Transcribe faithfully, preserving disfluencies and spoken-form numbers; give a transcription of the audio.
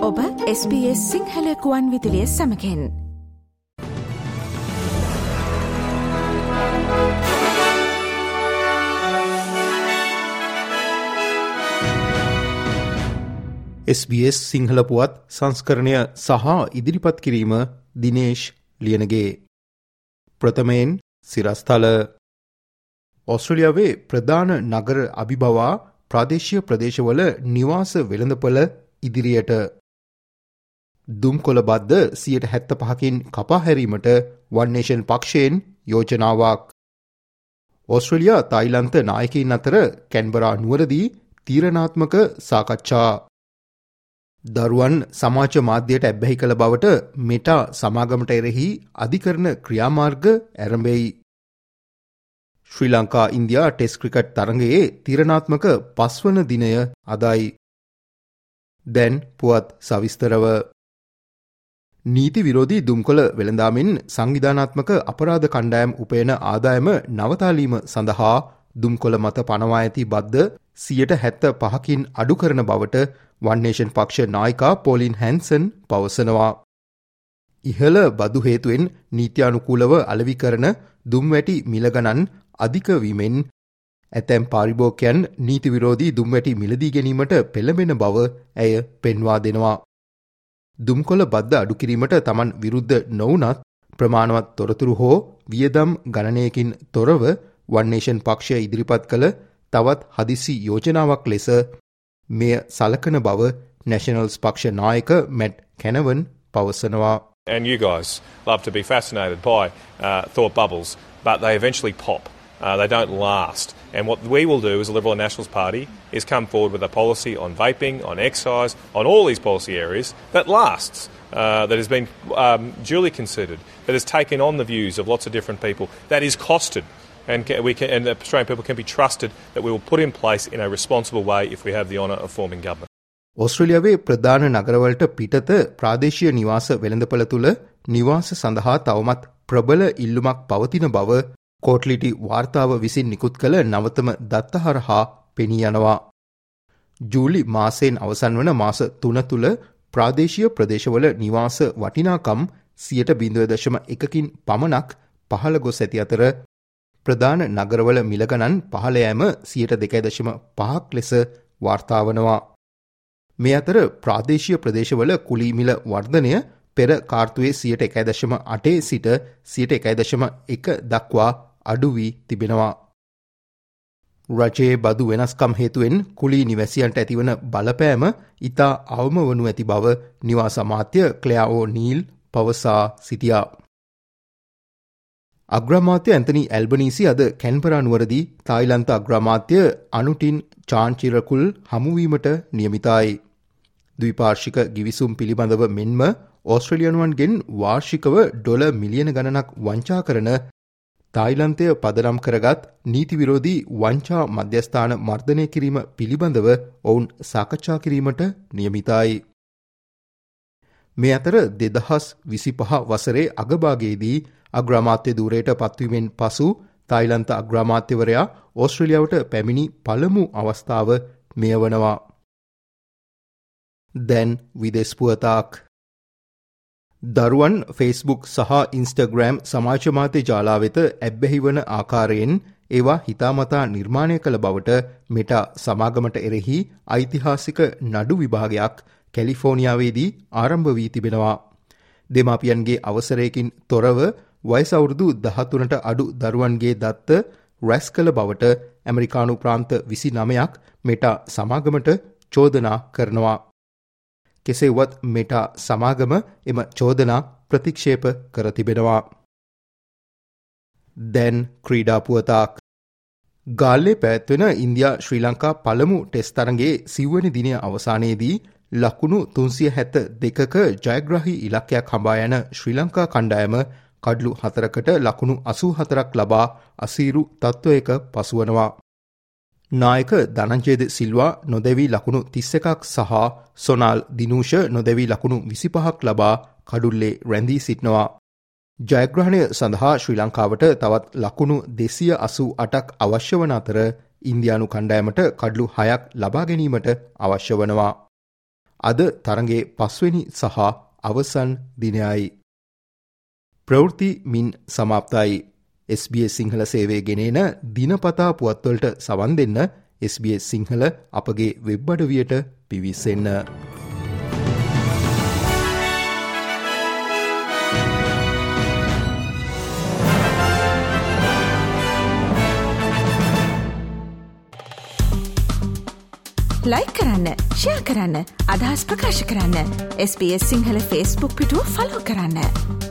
ඔබ S B S Sinhala ගුවන් විදුලිය සමගින් එස් බී එස් සිංහල පුවත් සංස්කරණය සහ ඉදිරිපත් කිරීම දිනේෂ් ලියනගේ. ප්‍රථමයෙන් සිරස්තල. ඕස්ට්‍රේලියාවේ ප්‍රධාන නගර අභිබවා ප්‍රාදේශීය ප්‍රදේශවල නිවාස වෙළඳපොළ ඉදිරියට. දුම්කොළ බද්ද සියයට හැත්තෑ පහකින් කපා හැරීමට වන් නේෂන් පක්ෂයෙන් යෝජනාවක්. ඕස්ට්‍රේලියා තායිලන්ත නායකයින් අතර කැන්බරා නුවරදී තීරණාත්මක සාකච්ඡා. දරුවන් සමාජ මාධ්‍යයට ඇබ්බැහි කළ බවට මෙටා සමාගමට එරෙහි අධිකරණ ක්‍රියාමාර්ග ඇරඹෙයි. Sri Lanka India test cricket තරගයේ තීරණාත්මක පස්වන දිනය අදයි. දැන් පුවත් සවිස්තරව. නීති විරෝධී දුම්කොළ වෙළඳාමෙන් සංවිධානාත්මක අපරාධ කණ්ඩායම් උපයන ආදායම නවතාලීම සඳහා දුම්කොළ මත පනවා ඇති බද්ද සියයට හැත්තෑ පහකින් අඩු කරන බවට වන් නේෂන් පක්ෂ නායිකා පෝලින් හැන්සන් පවසනවා. ඉහළ බදු හේතුවෙන් නීත්‍යානුකූලව අලෙවි කරන දුම්වැටි මිලගණන් අධික වීමෙන් ඇතැම් පාරිභෝගිකයන් නීති විරෝධී දුම්වැටි මිලදී ගැනීමට පෙළඹෙන බව ඇය පෙන්වා දෙනවා. දුම්කොළ බද්ද අඩු කිරීමට තමන් විරුද්ධ නොවුනත් ප්‍රමාණවත් තොරතුරු හෝ වියදම් ගණනයකින් තොරව වන් නේෂන් පක්ෂය ඉදිරිපත් කළ තවත් හදිසි යෝජනාවක් ලෙස මෙය සලකන බව නැෂනල්ස් පක්ෂ නායක මැට් කැනවන් පවසනවා. And you guys love to be fascinated by uh, thought bubbles, but they eventually pop. Uh, they don't last. And what we will do as a Liberal and Nationals Party is come forward with a policy on vaping, on excise, on all these policy areas that lasts, uh, that has been um, duly considered, that has taken on the views of lots of different people, that is costed. And, we can, and Australian people can be trusted that we will put in place in a responsible way if we have the honour of forming government. ඕස්ට්‍රේලියාවේ ප්‍රධාන නගරවලට පිටත ප්‍රාදේශීය නිවාස වෙළඳපොළ තුළ නිවාස සඳහා තවමත් ප්‍රබල ඉල්ලුමක් පවතින බව කෝට්ලිටි වාර්තාව විසින් නිකුත් කළ නවතම දත්ත හරහා පෙනී යනවා. ජූලි මාසයෙන් අවසන් වන මාස තුන තුළ ප්‍රාදේශීය ප්‍රදේශවල නිවාස වටිනාකම් සියයට බිඳුව දශම එකකින් පමණක් පහළ ගොස් ඇති අතර ප්‍රධාන නගරවල මිලගණන් පහළ යෑම සියයට දෙකයි දශම පහක් ලෙස වාර්තා වනවා. මේ අතර ප්‍රාදේශීය ප්‍රදේශවල කුලී මිල වර්ධනය පෙර කාර්තුවේ සියයට එකයි දශම අටේ සිට සියයට එකයි දශම එක දක්වා අඩු වී තිබෙනවා. රජයේ බදු වෙනස්කම් හේතුවෙන් කුලී නිවැසියන්ට ඇතිවන බලපෑම ඉතා අවම වනු ඇති බව නිවාස අමාත්‍ය ක්ලෙයා ඕ නීල් පවසා සිටියා. අග්‍රාමාත්‍ය ඇන්තනි ඇල්බනීසි අද කැන්බරා නුවරදී තායිලන්ත අග්‍රාමාත්‍ය අනුටින් චාන්චිරකුල් හමුවීමට නියමිතයි. ද්විපාර්ශ්වික ගිවිසුම් පිළිබඳව මෙන්ම ඕස්ට්‍රේලියානුවන්ගෙන් වාර්ෂිකව ඩොලර් මිලියන ගණනක් වංචා කරන තායිලන්තය පදනම් කරගත් නීති විරෝධී වංචා මධ්‍යස්ථාන මර්ධනය කිරීම පිළිබඳව ඔවුන් සාකච්ඡා කිරීමට නියමිතයි. මේ අතර දෙදහස් විසිපහ වසරේ අගභාගයේදී අග්‍රාමාත්‍ය ධූරයට පත්වීමෙන් පසු තායිලන්ත අග්‍රාමාත්‍යවරයා ඕස්ට්‍රේලියාවට පැමිණි පළමු අවස්ථාව මෙය වනවා. දැන් විදෙස් පුවතක්. දරුවන් ෆේස්බුක් සහ ඉන්ස්ටග්‍රෑම් සමාජ මාධ්‍ය ජාලා වෙත ඇබ්බැහි වන ආකාරයෙන් ඒවා හිතාමතා නිර්මාණය කළ බවට මෙටා සමාගමට එරෙහි ඓතිහාසික නඩු විභාගයක් කැලිෆෝනියාවේදී ආරම්භ වී තිබෙනවා. දෙමාපියන්ගේ අවසරයකින් තොරව වයස අවුරුදු දහතුනට අඩු දරුවන්ගේ දත්ත රැස් කළ බවට ඇමරිකානු ප්‍රාන්ත විසි නවයක් මෙටා සමාගමට චෝදනා කරනවා. කෙසේවත් මෙටා සමාගම එම චෝදනා ප්‍රතික්ෂේප කර තිබෙනවා. දැන් ක්‍රීඩා පුවතක්. ගාල්ලේ පැවැත්වෙන ඉන්දියා ශ්‍රී ලංකා පළමු ටෙස්ට් තරගයේ සිව්වැනි දිනය අවසානයේදී ලකුණු තුන්සිය හැත්ත දෙකක ජයග්‍රාහී ඉලක්කයක් හඹා යන ශ්‍රී ලංකා කණ්ඩායම කඩලු හතරකට ලකුණු අසූ හතරක් ලබා අසීරු තත්ත්වයක පසුවනවා. නායක ධනංජය සිල්වා නොදැවී ලකුණු තිස් එකක් සහ සොනාල් දිනූෂ නොදැවී ලකුණු විසිපහක් ලබා කඩුල්ලේ රැඳී සිටිනවා. ජයග්‍රහණය සඳහා ශ්‍රී ලංකාවට තවත් ලකුණු දෙසිය අසූ අටක් අවශ්‍ය වන අතර ඉන්දියානු කණ්ඩායමට කඩලු හයක් ලබා ගැනීමට අවශ්‍ය වනවා. අද තරඟේ පස්වෙනි සහ අවසන් දිනයයි. ප්‍රවෘත්ති මින් සමාප්තයි. එස් බී එස් සිංහල සේවය ගෙනෙන දිනපතා පුවත්වලට සවන් දෙන්න එස් බී එස් සිංහල අපගේ වෙබ් අඩවියට පිවිසෙන්න. ලයික් කරන්න, ෂෙයා කරන්න, අදහස් ප්‍රකාශ කරන්න. S B S Sinhala Facebook පිටුව ෆලෝ කරන්න.